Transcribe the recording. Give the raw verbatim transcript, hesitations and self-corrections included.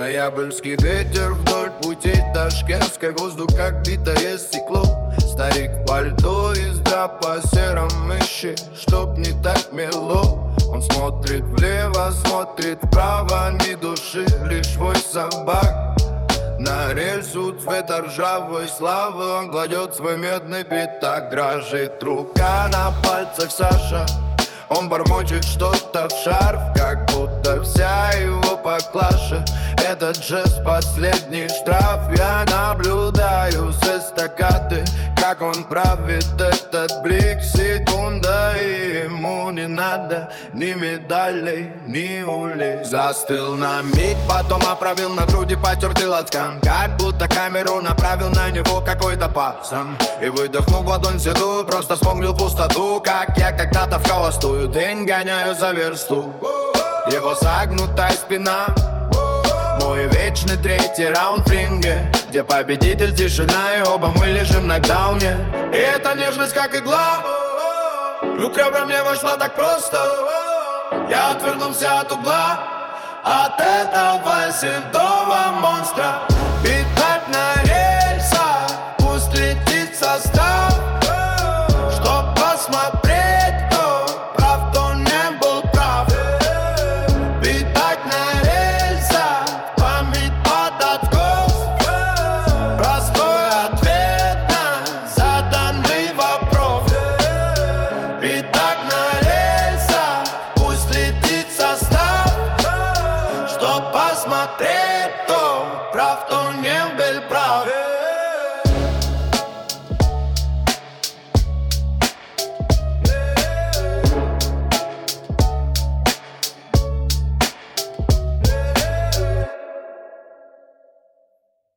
Ноябрьский ветер вдоль путей ташкентской, воздух как битое стекло. Старик в пальто езда по сером мыши, чтоб не так мело. Он смотрит влево, смотрит вправо, ни души, лишь вой собак. На рельсу цвета ржавой славы он кладет свой медный пятак. Дрожит рука на пальцах Саша, он бормочет что-то в шарф, как будто вся его поклаша этот жест последний штраф. Я наблюдаю с эстакады, как он правит этот блик. Секунда, и ему не надо ни медалей, ни улик. Застыл на миг, потом оправил на груди потертый лацкан, как будто камеру направил на него какой-то пацан. И выдохнул в ладонь седую, просто вспомнил пустоту, как я когда-то в холостую день гоняю за версту. Его согнутая спина, мой вечный третий раунд в ринге, где победитель тишина, и оба мы лежим на дауне. И эта нежность как игла, вдруг ребра мне вошла так просто. Я отвернулся от угла, от этого седого монстра. Пятнать на рельсах, пусть летит состав.